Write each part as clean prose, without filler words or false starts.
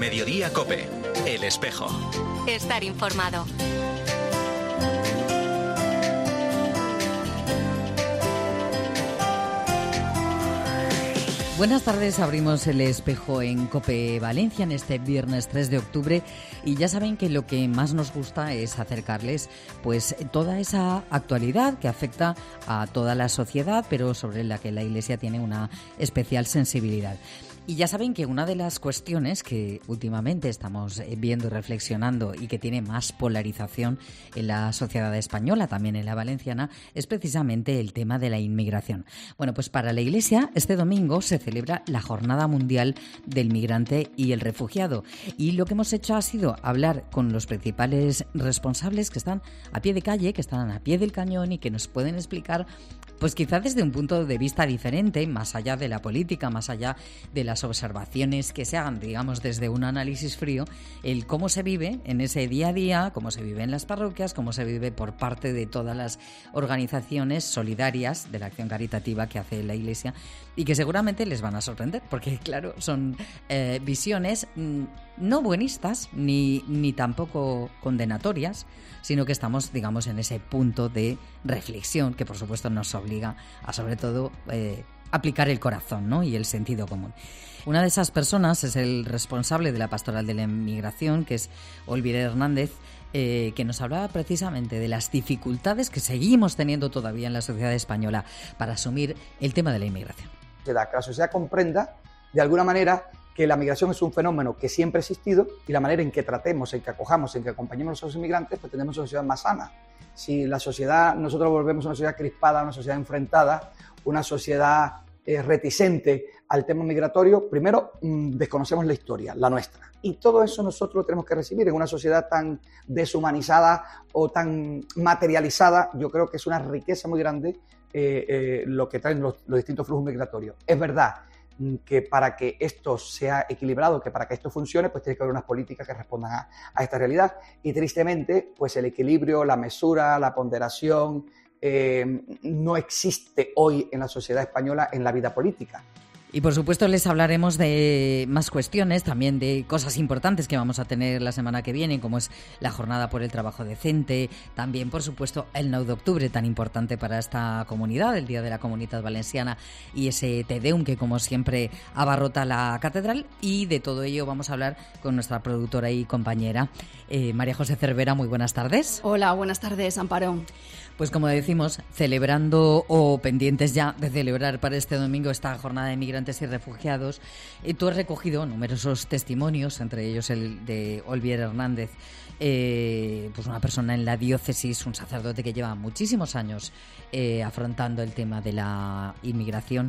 Mediodía COPE. El Espejo. Estar informado. Buenas tardes, abrimos el Espejo en COPE Valencia en este viernes 3 de octubre y ya saben que lo que más nos gusta es acercarles pues toda esa actualidad que afecta a toda la sociedad, pero sobre la que la Iglesia tiene una especial sensibilidad. Y ya saben que una de las cuestiones que últimamente estamos viendo y reflexionando y que tiene más polarización en la sociedad española, también en la valenciana, es precisamente el tema de la inmigración. Bueno, pues para la Iglesia este domingo se celebra la Jornada Mundial del Migrante y el Refugiado. Y lo que hemos hecho ha sido hablar con los principales responsables que están a pie de calle, que están a pie del cañón y que nos pueden explicar, pues quizás desde un punto de vista diferente, más allá de la política, más allá de las observaciones que se hagan, digamos, desde un análisis frío, el cómo se vive en ese día a día, cómo se vive en las parroquias, cómo se vive por parte de todas las organizaciones solidarias de la acción caritativa que hace la Iglesia y que seguramente les van a sorprender, porque claro, son visiones no buenistas ni tampoco condenatorias, sino que estamos, digamos, en ese punto de reflexión que por supuesto nos obliga a, sobre todo, aplicar el corazón, ¿no? Y el sentido común. Una de esas personas es el responsable de la Pastoral de la Inmigración, que es Olvier Hernández, que nos hablaba precisamente de las dificultades que seguimos teniendo todavía en la sociedad española para asumir el tema de la inmigración. Que la sociedad comprenda, de alguna manera, que la migración es un fenómeno que siempre ha existido y la manera en que tratemos, en que acojamos, en que acompañemos a los inmigrantes, pues tenemos una sociedad más sana. Si la sociedad, nosotros volvemos a una sociedad crispada, una sociedad enfrentada, una sociedad reticente al tema migratorio, primero desconocemos la historia, la nuestra. Y todo eso nosotros lo tenemos que recibir en una sociedad tan deshumanizada o tan materializada. Yo creo que es una riqueza muy grande lo que traen los distintos flujos migratorios. Es verdad que para que esto sea equilibrado, que para que esto funcione, pues tiene que haber unas políticas que respondan a esta realidad. Y tristemente, pues el equilibrio, la mesura, la ponderación no existe hoy en la sociedad española en la vida política. Y por supuesto les hablaremos de más cuestiones, también de cosas importantes que vamos a tener la semana que viene, como es la Jornada por el Trabajo Decente, también por supuesto el 9 de octubre, tan importante para esta comunidad, el Día de la Comunidad Valenciana, y ese Te Deum que como siempre abarrota la catedral. Y de todo ello vamos a hablar con nuestra productora y compañera María José Cervera. Muy buenas tardes. Hola, buenas tardes, Amparo. Pues como decimos, celebrando o pendientes ya de celebrar para este domingo esta jornada de migrantes y refugiados, tú has recogido numerosos testimonios, entre ellos el de Olvier Hernández, pues una persona en la diócesis, un sacerdote que lleva muchísimos años afrontando el tema de la inmigración.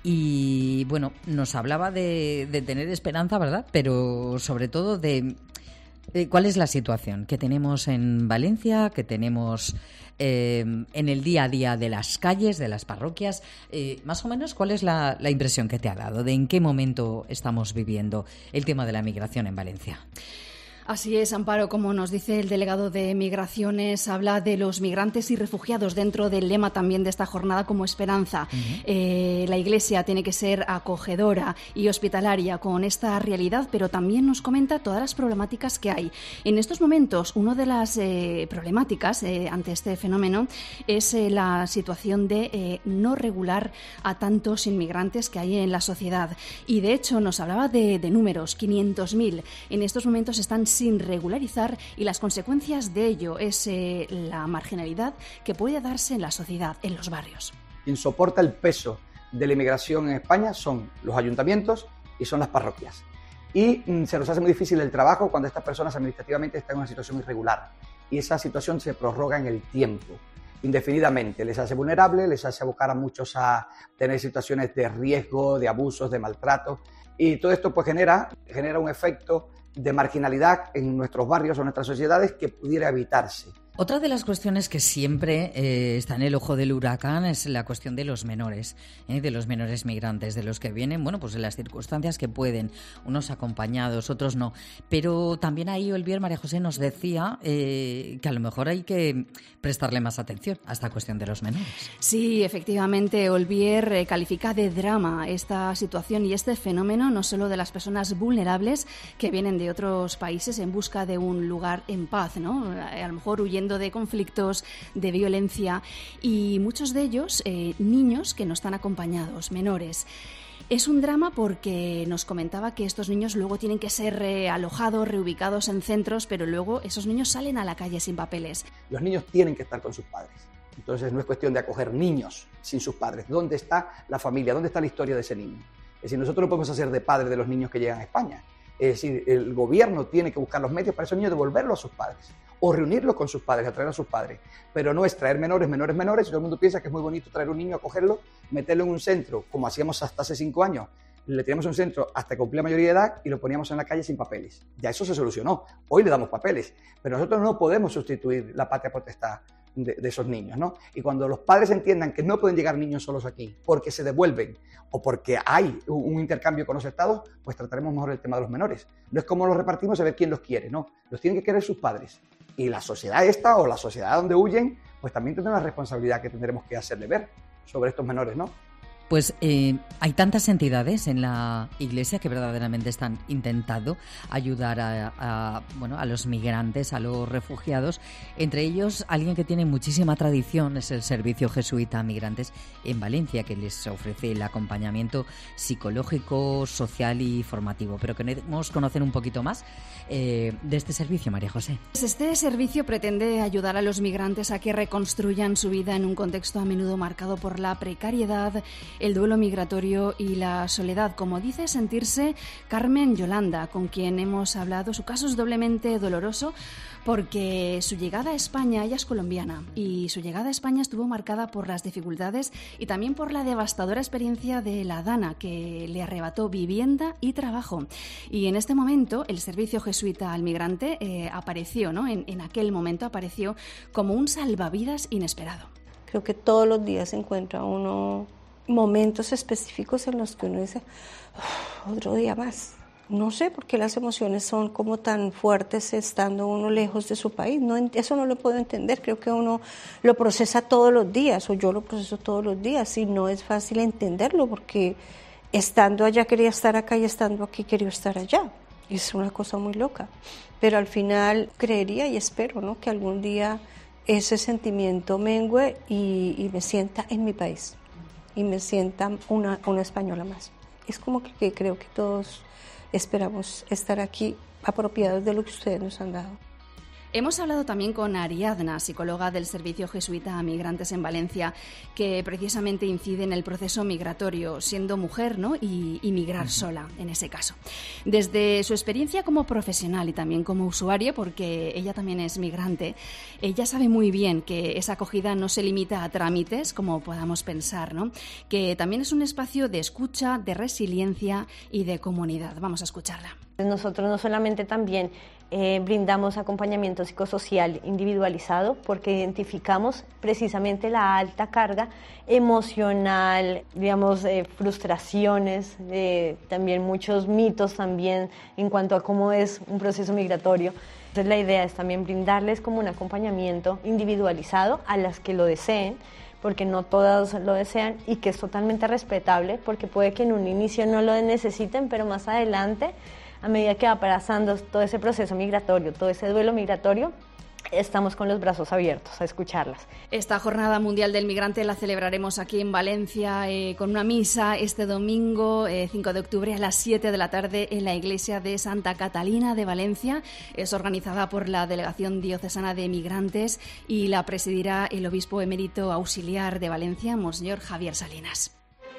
Y bueno, nos hablaba de tener esperanza, ¿verdad? Pero sobre todo de cuál es la situación que tenemos en Valencia, que tenemos en el día a día de las calles, de las parroquias. Más o menos, ¿cuál es la impresión que te ha dado de en qué momento estamos viviendo el tema de la migración en Valencia? Así es, Amparo, como nos dice el delegado de Migraciones, habla de los migrantes y refugiados dentro del lema también de esta jornada como esperanza. La Iglesia tiene que ser acogedora y hospitalaria con esta realidad, pero también nos comenta todas las problemáticas que hay. En estos momentos, una de las problemáticas ante este fenómeno es la situación de no regular a tantos inmigrantes que hay en la sociedad. Y de hecho nos hablaba de números, 500.000. En estos momentos están sin regularizar y las consecuencias de ello es la marginalidad que puede darse en la sociedad, en los barrios. Quien soporta el peso de la inmigración en España son los ayuntamientos y son las parroquias. Y se nos hace muy difícil el trabajo cuando estas personas administrativamente están en una situación irregular. Y esa situación se prorroga en el tiempo, indefinidamente. Les hace vulnerables, les hace abocar a muchos a tener situaciones de riesgo, de abusos, de maltrato. Y todo esto pues genera un efecto de marginalidad en nuestros barrios o en nuestras sociedades que pudiera evitarse. Otra de las cuestiones que siempre está en el ojo del huracán es la cuestión de los menores migrantes, de los que vienen, bueno, pues en las circunstancias que pueden, unos acompañados, otros no. Pero también ahí Olvier, María José, nos decía que a lo mejor hay que prestarle más atención a esta cuestión de los menores. Sí, efectivamente, Olvier califica de drama esta situación y este fenómeno, no solo de las personas vulnerables que vienen de otros países en busca de un lugar en paz, ¿no? A lo mejor huyendo de conflictos, de violencia, y muchos de ellos niños que no están acompañados, menores. Es un drama porque nos comentaba que estos niños luego tienen que ser alojados, reubicados en centros, pero luego esos niños salen a la calle sin papeles. Los niños tienen que estar con sus padres. Entonces no es cuestión de acoger niños sin sus padres. ¿Dónde está la familia? ¿Dónde está la historia de ese niño? Es decir, nosotros no podemos hacer de padres de los niños que llegan a España. Es decir, el gobierno tiene que buscar los medios para esos niños devolverlos a sus padres o reunirlos con sus padres, atraer a sus padres. Pero no es traer menores, y todo el mundo piensa que es muy bonito traer un niño, acogerlo, meterlo en un centro, como hacíamos hasta hace 5 años. Le teníamos un centro hasta que cumplía mayoría de edad y lo poníamos en la calle sin papeles. Ya eso se solucionó. Hoy le damos papeles, pero nosotros no podemos sustituir la patria potestad de esos niños, ¿no? Y cuando los padres entiendan que no pueden llegar niños solos aquí porque se devuelven o porque hay un intercambio con los estados, pues trataremos mejor el tema de los menores. No es como los repartimos a ver quién los quiere, no. Los tienen que querer sus padres. Y la sociedad esta o la sociedad donde huyen, pues también tendrá una responsabilidad que tendremos que hacerle ver sobre estos menores, ¿no? Pues hay tantas entidades en la Iglesia que verdaderamente están intentando ayudar a los migrantes, a los refugiados. Entre ellos, alguien que tiene muchísima tradición es el Servicio Jesuita a Migrantes en Valencia, que les ofrece el acompañamiento psicológico, social y formativo. Pero queremos conocer un poquito más de este servicio, María José. Este servicio pretende ayudar a los migrantes a que reconstruyan su vida en un contexto a menudo marcado por la precariedad, el duelo migratorio y la soledad, como dice sentirse Carmen Yolanda, con quien hemos hablado. Su caso es doblemente doloroso porque su llegada a España, ella es colombiana, y su llegada a España estuvo marcada por las dificultades y también por la devastadora experiencia de la DANA, que le arrebató vivienda y trabajo. Y en este momento el Servicio Jesuita al Migrante apareció, ¿no? En aquel momento apareció como un salvavidas inesperado. Creo que todos los días se encuentra uno momentos específicos en los que uno dice, otro día más. No sé por qué las emociones son como tan fuertes estando uno lejos de su país. No, eso no lo puedo entender. Creo que uno lo procesa todos los días, o yo lo proceso todos los días, y no es fácil entenderlo porque estando allá quería estar acá y estando aquí quería estar allá. Es una cosa muy loca. Pero al final creería y espero, ¿no?, que algún día ese sentimiento mengue y me sienta en mi país. Y me sienta una española más. Es como que creo que todos esperamos estar aquí apropiados de lo que ustedes nos han dado. Hemos hablado también con Ariadna, psicóloga del Servicio Jesuita a Migrantes en Valencia, que precisamente incide en el proceso migratorio, siendo mujer, ¿no?, y migrar sola, en ese caso. Desde su experiencia como profesional y también como usuaria, porque ella también es migrante, ella sabe muy bien que esa acogida no se limita a trámites, como podamos pensar, ¿no?, que también es un espacio de escucha, de resiliencia y de comunidad. Vamos a escucharla. Nosotros no solamente también brindamos acompañamiento psicosocial individualizado, porque identificamos precisamente la alta carga emocional, digamos, frustraciones, también muchos mitos también en cuanto a cómo es un proceso migratorio. Entonces la idea es también brindarles como un acompañamiento individualizado a las que lo deseen, porque no todas lo desean, y que es totalmente respetable, porque puede que en un inicio no lo necesiten, pero más adelante, a medida que va pasando todo ese proceso migratorio, todo ese duelo migratorio, estamos con los brazos abiertos a escucharlas. Esta Jornada Mundial del Migrante la celebraremos aquí en Valencia con una misa este domingo 5 de octubre a las 7 de la tarde en la iglesia de Santa Catalina de Valencia. Es organizada por la Delegación Diocesana de Migrantes y la presidirá el obispo emérito auxiliar de Valencia, Monseñor Javier Salinas.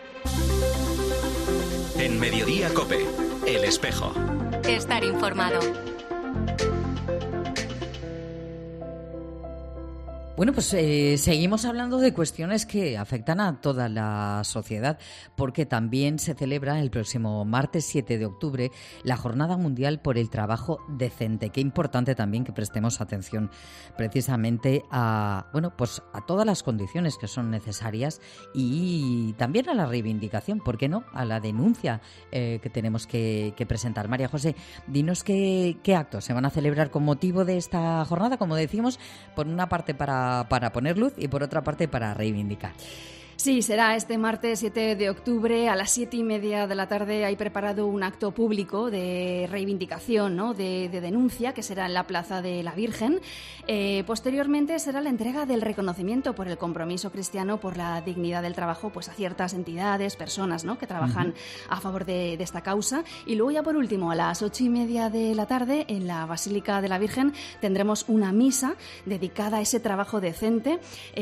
En Mediodía COPE, El Espejo. Estar informado. Bueno, pues seguimos hablando de cuestiones que afectan a toda la sociedad, porque también se celebra el próximo martes 7 de octubre la Jornada Mundial por el Trabajo Decente. Qué importante también que prestemos atención precisamente a, bueno, pues a todas las condiciones que son necesarias y también a la reivindicación, ¿por qué no?, a la denuncia que tenemos que presentar. María José, dinos qué actos se van a celebrar con motivo de esta jornada, como decimos, por una parte para poner luz y por otra parte para reivindicar. Sí, será este martes 7 de octubre a las 7:30 de la tarde. Hay preparado un acto público de reivindicación, ¿no?, de denuncia, que será en la Plaza de la Virgen. Posteriormente será la entrega del reconocimiento por el compromiso cristiano por la dignidad del trabajo, pues a ciertas entidades, personas, ¿no?, que trabajan a favor de esta causa. Y luego ya por último, a las 8:30 de la tarde, en la Basílica de la Virgen, tendremos una misa dedicada a ese trabajo decente.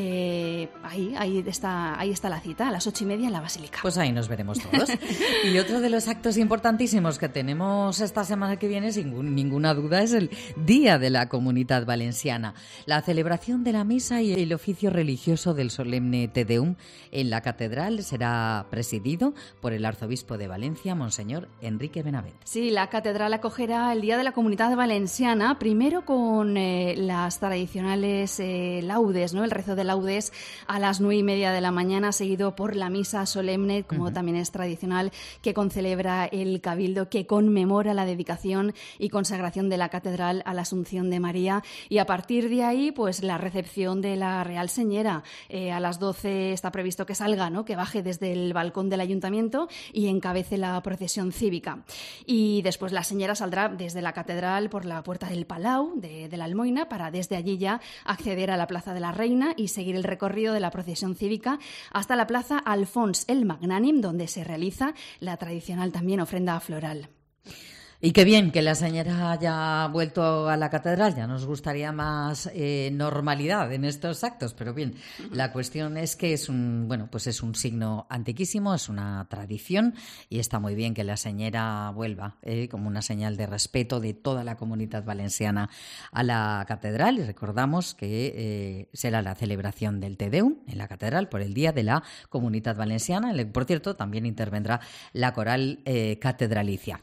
Ahí está la cita, a las 8:30 en la Basílica. Pues ahí nos veremos todos. Y otro de los actos importantísimos que tenemos esta semana que viene, sin ninguna duda, es el Día de la Comunitat Valenciana. La celebración de la misa y el oficio religioso del solemne Te Deum en la catedral será presidido por el arzobispo de Valencia, Monseñor Enrique Benavent. Sí, la catedral acogerá el Día de la Comunitat Valenciana, primero con las tradicionales laudes, ¿no?, el rezo de laudes a las 9:30 de la mañana, seguido por la misa solemne, como también es tradicional, que concelebra el Cabildo, que conmemora la dedicación y consagración de la catedral a la Asunción de María. Y a partir de ahí, pues la recepción de la Real Señera. A las 12 está previsto que salga, ¿no?, que baje desde el balcón del Ayuntamiento y encabece la procesión cívica. Y después la Señera saldrá desde la catedral por la puerta del Palau, de la Almoina, para desde allí ya acceder a la Plaza de la Reina y seguir el recorrido de la procesión cívica hasta la Plaza Alfons el Magnànim, donde se realiza la tradicional también ofrenda floral. Y qué bien que la señora haya vuelto a la catedral. Ya nos gustaría más normalidad en estos actos, pero bien, la cuestión es que es un signo antiquísimo, es una tradición y está muy bien que la señora vuelva como una señal de respeto de toda la comunidad valenciana a la catedral. Y recordamos que será la celebración del Te Deum en la catedral por el Día de la Comunidad Valenciana. Por cierto, también intervendrá la coral catedralicia.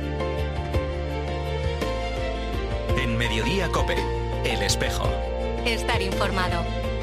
En Mediodía COPE, El Espejo. Estar informado.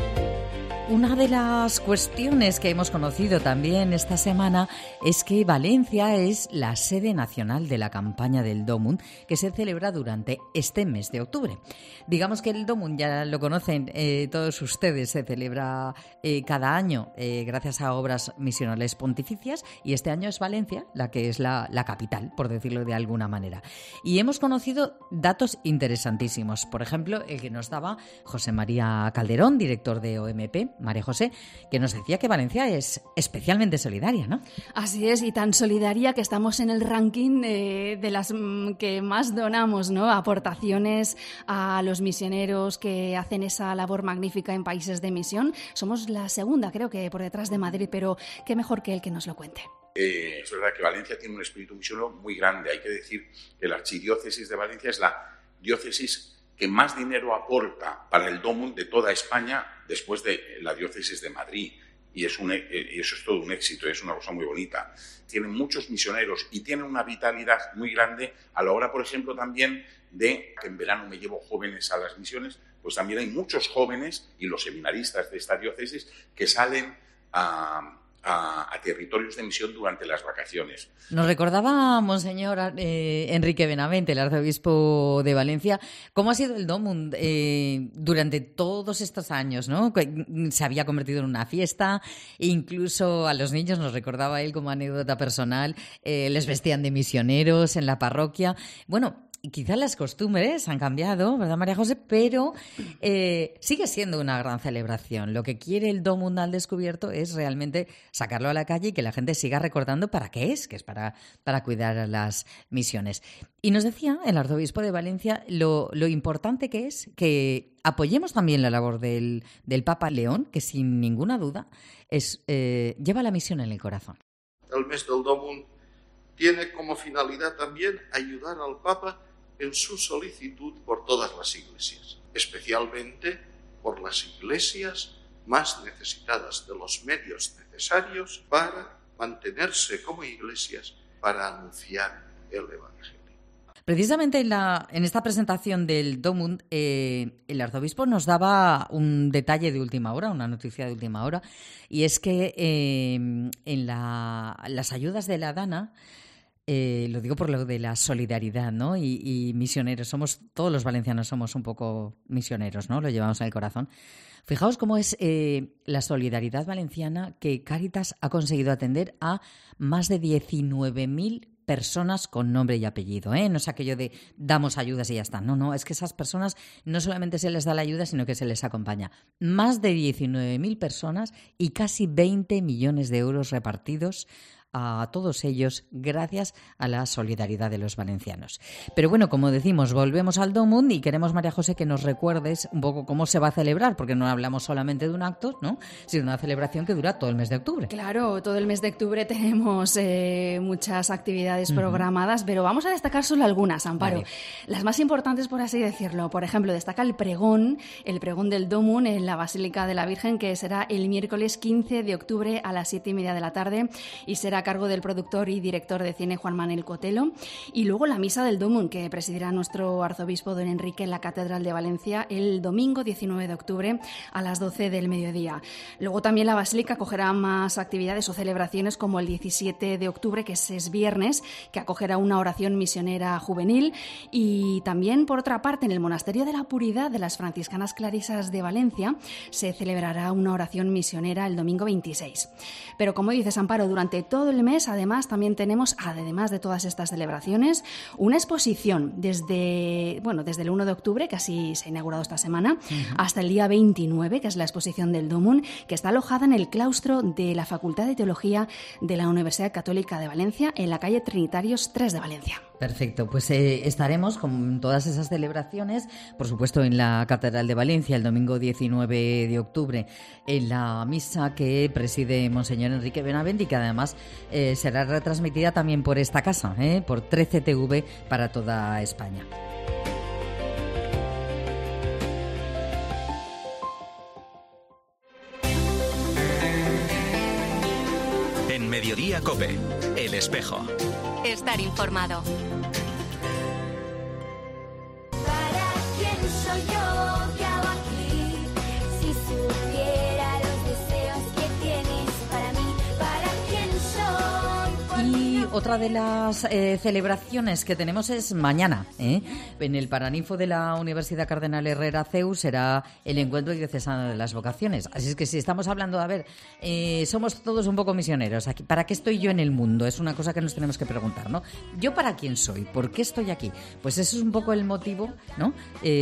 Una de las cuestiones que hemos conocido también esta semana es que Valencia es la sede nacional de la campaña del Domund, que se celebra durante este mes de octubre. Digamos que el Domund, ya lo conocen todos ustedes, se celebra cada año gracias a obras misionales pontificias, y este año es Valencia la que es la capital, por decirlo de alguna manera. Y hemos conocido datos interesantísimos. Por ejemplo, el que nos daba José María Calderón, director de OMP, María José, que nos decía que Valencia es especialmente solidaria, ¿no? Así es, y tan solidaria que estamos en el ranking de las que más donamos, ¿no?, aportaciones a los misioneros que hacen esa labor magnífica en países de misión. Somos la segunda, creo que por detrás de Madrid, pero qué mejor que él que nos lo cuente. Es verdad que Valencia tiene un espíritu misionero muy grande. Hay que decir que la archidiócesis de Valencia es la diócesis que más dinero aporta para el Domund de toda España después de la diócesis de Madrid. Y eso es todo un éxito, es una cosa muy bonita. Tienen muchos misioneros y tienen una vitalidad muy grande a la hora, por ejemplo, también de que en verano me llevo jóvenes a las misiones, pues también hay muchos jóvenes y los seminaristas de esta diócesis que salen a territorios de misión durante las vacaciones. Nos recordaba Monseñor Enrique Benavent, el arzobispo de Valencia, cómo ha sido el Domund durante todos estos años, ¿no? Se había convertido en una fiesta, incluso a los niños, nos recordaba él como anécdota personal, les vestían de misioneros en la parroquia. Bueno, y quizás las costumbres han cambiado, ¿verdad, María José? Pero sigue siendo una gran celebración. Lo que quiere el Domund al descubierto es realmente sacarlo a la calle y que la gente siga recordando para qué es, que es para cuidar a las misiones. Y nos decía el arzobispo de Valencia lo importante que es que apoyemos también la labor del Papa León, que sin ninguna duda lleva la misión en el corazón. El mes del Domund tiene como finalidad también ayudar al Papa en su solicitud por todas las iglesias, especialmente por las iglesias más necesitadas de los medios necesarios para mantenerse como iglesias, para anunciar el Evangelio. Precisamente en esta presentación del Domund, el arzobispo nos daba un detalle de última hora, una noticia de última hora, y es que en las ayudas de la Dana, lo digo por lo de la solidaridad, ¿no? Y misioneros, todos los valencianos somos un poco misioneros, ¿no? Lo llevamos en el corazón. Fijaos cómo es la solidaridad valenciana, que Cáritas ha conseguido atender a más de 19.000 personas con nombre y apellido, ¿eh? No es aquello de damos ayudas y ya está. No, es que esas personas no solamente se les da la ayuda, sino que se les acompaña. Más de 19.000 personas y casi 20 millones de euros repartidos a todos ellos gracias a la solidaridad de los valencianos. Pero bueno, como decimos, volvemos al Domund y queremos, María José, que nos recuerdes un poco cómo se va a celebrar, porque no hablamos solamente de un acto, ¿no?, sino de una celebración que dura todo el mes de octubre. Claro, todo el mes de octubre tenemos muchas actividades programadas, pero vamos a destacar solo algunas, Amparo. Vale. Las más importantes, por así decirlo. Por ejemplo, destaca el pregón del Domund en la Basílica de la Virgen, que será el miércoles 15 de octubre a las 7:30 de la tarde y será a cargo del productor y director de cine Juan Manuel Cotelo. Y luego la misa del Domund, que presidirá nuestro arzobispo don Enrique en la Catedral de Valencia el domingo 19 de octubre a las 12 del mediodía. Luego también la Basílica acogerá más actividades o celebraciones, como el 17 de octubre, que es viernes, que acogerá una oración misionera juvenil. Y también, por otra parte, en el Monasterio de la Puridad de las Franciscanas Clarisas de Valencia se celebrará una oración misionera el domingo 26. Pero como dices, Amparo, durante todo el mes, además, también tenemos, además de todas estas celebraciones, una exposición desde el 1 de octubre, que así se ha inaugurado esta semana, hasta el día 29, que es la exposición del Domund, que está alojada en el claustro de la Facultad de Teología de la Universidad Católica de Valencia, en la calle Trinitarios 3 de Valencia. Perfecto, pues estaremos con todas esas celebraciones, por supuesto, en la Catedral de Valencia el domingo 19 de octubre, en la misa que preside Monseñor Enrique Benavent y que además será retransmitida también por esta casa, por 13TV para toda España. En Mediodía COPE, El Espejo. Estar informado. ¿Para quién soy yo que hago aquí? Si supiera los deseos que tienes para mí, ¿para quién soy? Y otra de las celebraciones que tenemos es mañana, en el Paraninfo de la Universidad Cardenal Herrera CEU será el Encuentro Diocesano de las Vocaciones. Así es que si estamos hablando, somos todos un poco misioneros. Aquí, ¿para qué estoy yo en el mundo? Es una cosa que nos tenemos que preguntar, ¿no? ¿Yo para quién soy? ¿Por qué estoy aquí? Pues eso es un poco el motivo, ¿no?,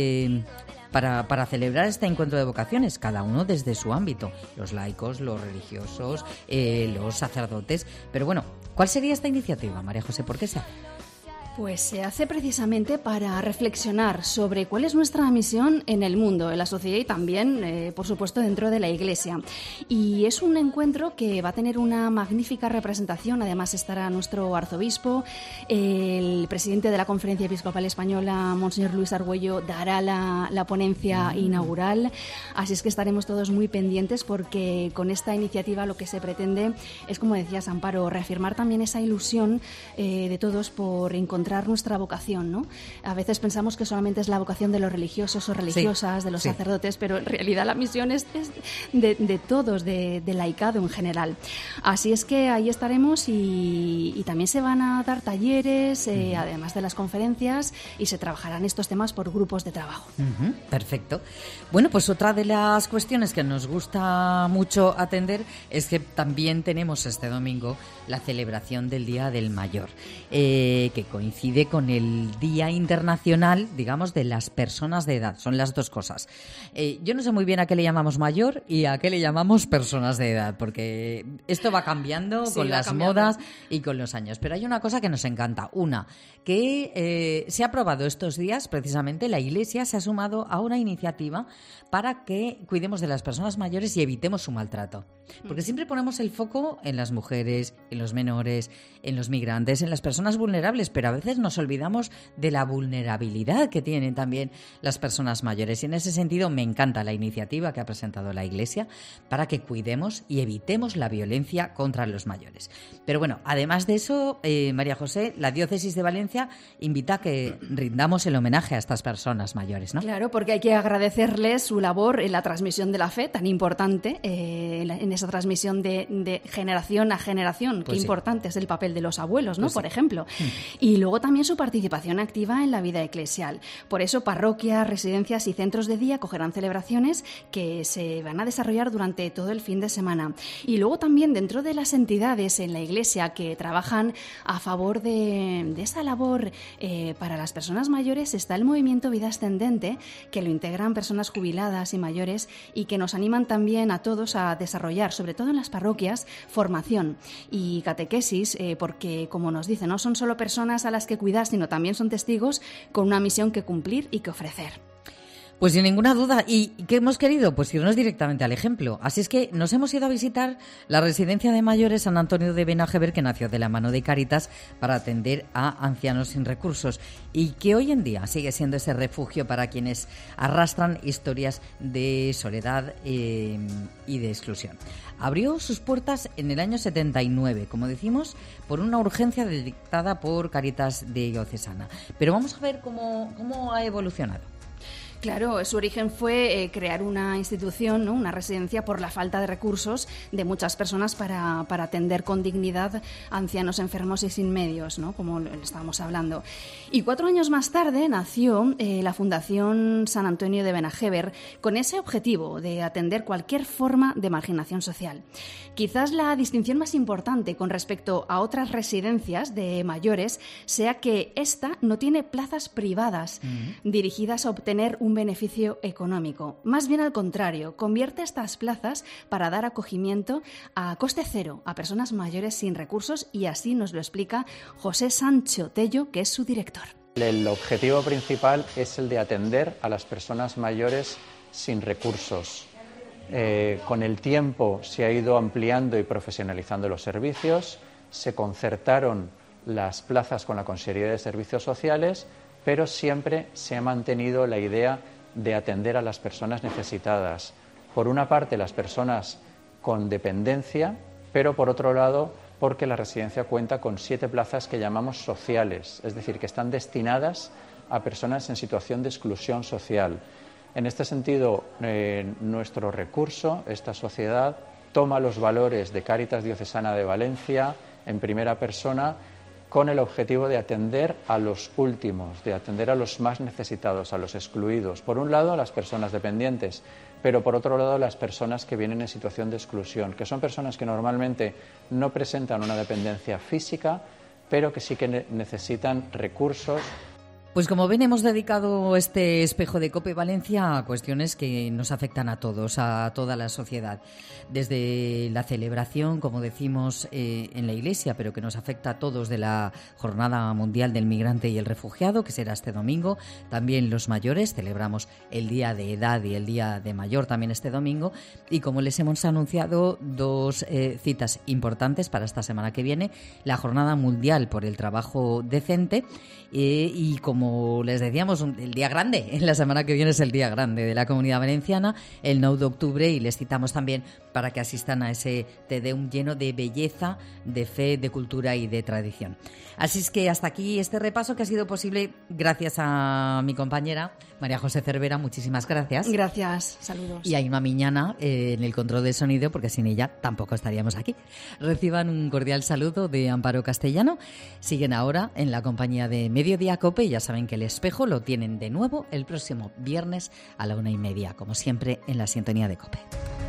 para celebrar este encuentro de vocaciones, cada uno desde su ámbito, los laicos, los religiosos, los sacerdotes. Pero bueno, ¿cuál sería esta iniciativa, María José? ¿Por qué se hace? Pues se hace precisamente para reflexionar sobre cuál es nuestra misión en el mundo, en la sociedad y también, por supuesto, dentro de la Iglesia. Y es un encuentro que va a tener una magnífica representación. Además estará nuestro arzobispo, el presidente de la Conferencia Episcopal Española, Monseñor Luis Argüello, dará la ponencia inaugural. Así es que estaremos todos muy pendientes, porque con esta iniciativa lo que se pretende es, como decías, Amparo, reafirmar también esa ilusión de todos por encontrar nuestra vocación, ¿no? A veces pensamos que solamente es la vocación de los religiosos o religiosas, de los sacerdotes, pero en realidad la misión es de todos, de laicado en general. Así es que ahí estaremos y también se van a dar talleres, además de las conferencias, y se trabajarán estos temas por grupos de trabajo. Perfecto. Bueno, pues otra de las cuestiones que nos gusta mucho atender es que también tenemos este domingo la celebración del Día del Mayor, que coincide con el Día Internacional, digamos, de las personas de edad. Son las dos cosas. Yo no sé muy bien a qué le llamamos mayor y a qué le llamamos personas de edad, porque esto va cambiando con las modas y con los años. Pero hay una cosa que nos encanta. Una, que se ha aprobado estos días, precisamente, la Iglesia se ha sumado a una iniciativa para que cuidemos de las personas mayores y evitemos su maltrato. Porque siempre ponemos el foco en las mujeres, en los menores, en los migrantes, en las personas vulnerables, pero a veces nos olvidamos de la vulnerabilidad que tienen también las personas mayores. Y en ese sentido me encanta la iniciativa que ha presentado la Iglesia para que cuidemos y evitemos la violencia contra los mayores. Pero bueno, además de eso, María José, la Diócesis de Valencia invita a que rindamos el homenaje a estas personas mayores, ¿no? Claro, porque hay que agradecerles su labor en la transmisión de la fe, tan importante, en esa transmisión de generación a generación. Pues qué sí. importante es el papel de los abuelos, ¿no? Pues Por sí. ejemplo. Y luego también su participación activa en la vida eclesial. Por eso, parroquias, residencias y centros de día acogerán celebraciones que se van a desarrollar durante todo el fin de semana. Y luego también dentro de las entidades en la Iglesia que trabajan a favor de esa labor para las personas mayores está el movimiento Vida Ascendente, que lo integran personas jubiladas y mayores y que nos animan también a todos a desarrollar, sobre todo en las parroquias, formación y catequesis, porque, como nos dice, no son solo personas a las que cuidar, sino también son testigos con una misión que cumplir y que ofrecer. Pues sin ninguna duda. ¿Y qué hemos querido? Pues irnos directamente al ejemplo. Así es que nos hemos ido a visitar la residencia de mayores San Antonio de Benajever, que nació de la mano de Cáritas para atender a ancianos sin recursos y que hoy en día sigue siendo ese refugio para quienes arrastran historias de soledad y de exclusión. Abrió sus puertas en el año 79, como decimos, por una urgencia dictada por Cáritas Diocesana. Pero vamos a ver cómo ha evolucionado. Claro, su origen fue crear una institución, ¿no? Una residencia por la falta de recursos de muchas personas para atender con dignidad a ancianos enfermos y sin medios, ¿no? Como lo estábamos hablando. Y 4 años más tarde nació la Fundación San Antonio de Benajever con ese objetivo de atender cualquier forma de marginación social. Quizás la distinción más importante con respecto a otras residencias de mayores sea que esta no tiene plazas privadas dirigidas a obtener un beneficio económico. Más bien al contrario, convierte estas plazas para dar acogimiento a coste cero a personas mayores sin recursos y así nos lo explica José Sancho Tello, que es su director. El objetivo principal es el de atender a las personas mayores sin recursos. Con el tiempo se ha ido ampliando y profesionalizando los servicios, se concertaron las plazas con la Consejería de Servicios Sociales, pero siempre se ha mantenido la idea de atender a las personas necesitadas. Por una parte, las personas con dependencia, pero por otro lado, porque la residencia cuenta con 7 plazas que llamamos sociales, es decir, que están destinadas a personas en situación de exclusión social. En este sentido, nuestro recurso, esta sociedad, toma los valores de Cáritas Diocesana de Valencia en primera persona, con el objetivo de atender a los últimos, de atender a los más necesitados, a los excluidos. Por un lado, a las personas dependientes, pero por otro lado, las personas que vienen en situación de exclusión, que son personas que normalmente no presentan una dependencia física, pero que sí que necesitan recursos. Pues como ven, hemos dedicado este espejo de COPE Valencia a cuestiones que nos afectan a todos, a toda la sociedad. Desde la celebración, como decimos, en la Iglesia, pero que nos afecta a todos, de la Jornada Mundial del Migrante y el Refugiado, que será este domingo. También los mayores, celebramos el Día de Edad y el Día de Mayor también este domingo. Y como les hemos anunciado, 2 citas importantes para esta semana que viene: la Jornada Mundial por el Trabajo Decente y como les decíamos, el día grande, la semana que viene es el día grande de la Comunidad Valenciana, el 9 de octubre, y les citamos también para que asistan a ese Te Deum lleno de belleza, de fe, de cultura y de tradición. Así es que hasta aquí este repaso, que ha sido posible gracias a mi compañera María José Cervera. Muchísimas gracias. Gracias, saludos. Y a Inma Miñana en el control de sonido, porque sin ella tampoco estaríamos aquí. Reciban un cordial saludo de Amparo Castellano. Siguen ahora en la compañía de Mediodía COPE, y ya saben que el espejo lo tienen de nuevo el próximo viernes a la 1:30, como siempre en la sintonía de COPE.